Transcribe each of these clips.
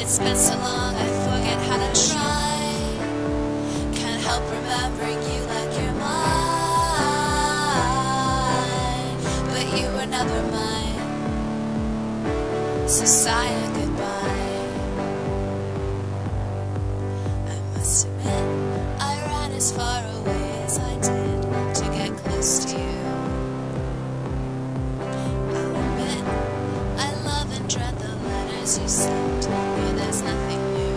It's been so long I forget how to try. Can't help remembering you like you're mine, but you were never mine. So sigh a goodbye. I must admit I ran as far away as I did to get close to you. I'll admit I love and dread the letters you sent. Here there's nothing new.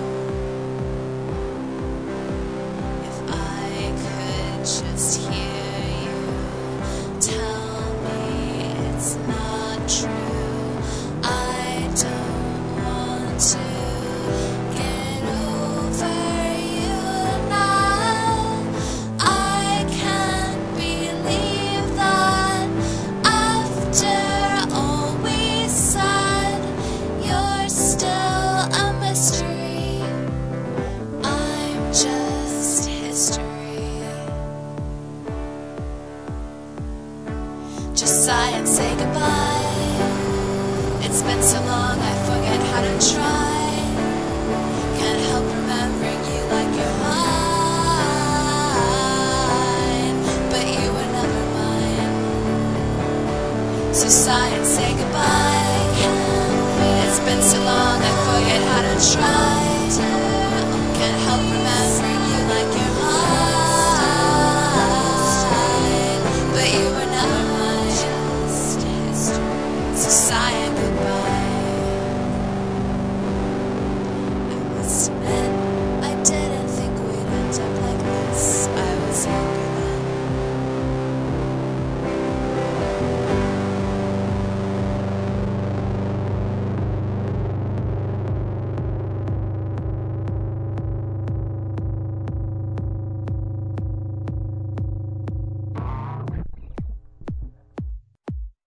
If I could just hear you tell me it's not true, I don't want to get over you now. I can't believe that after all we said, you're still a mystery. I'm just history. Just sigh and say goodbye. It's been so long I forget how to try. Can't help remembering you like you're mine, but you were never mine. So sigh and say goodbye. It's been so long I forget how to try.